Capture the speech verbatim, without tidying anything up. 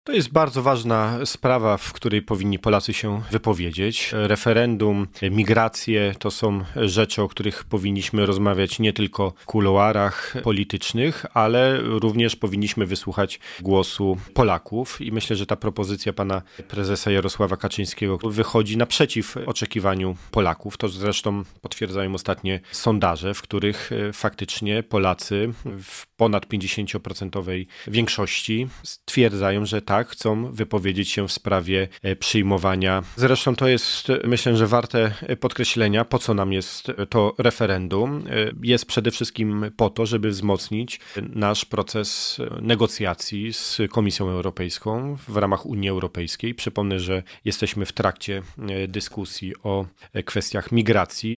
To jest bardzo ważna sprawa, w której powinni Polacy się wypowiedzieć. Referendum, migracje to są rzeczy, o których powinniśmy rozmawiać nie tylko w kuluarach politycznych, ale również powinniśmy wysłuchać głosu Polaków i myślę, że ta propozycja pana prezesa Jarosława Kaczyńskiego wychodzi naprzeciw oczekiwaniu Polaków. To zresztą potwierdzają ostatnie sondaże, w których faktycznie Polacy w ponad pięćdziesięcioprocentowej większości stwierdzają, że tak, chcą wypowiedzieć się w sprawie przyjmowania. Zresztą to jest, myślę, że warte podkreślenia, po co nam jest to referendum. Jest przede wszystkim po to, żeby wzmocnić nasz proces negocjacji z Komisją Europejską w ramach Unii Europejskiej. Przypomnę, że jesteśmy w trakcie dyskusji o kwestiach migracji.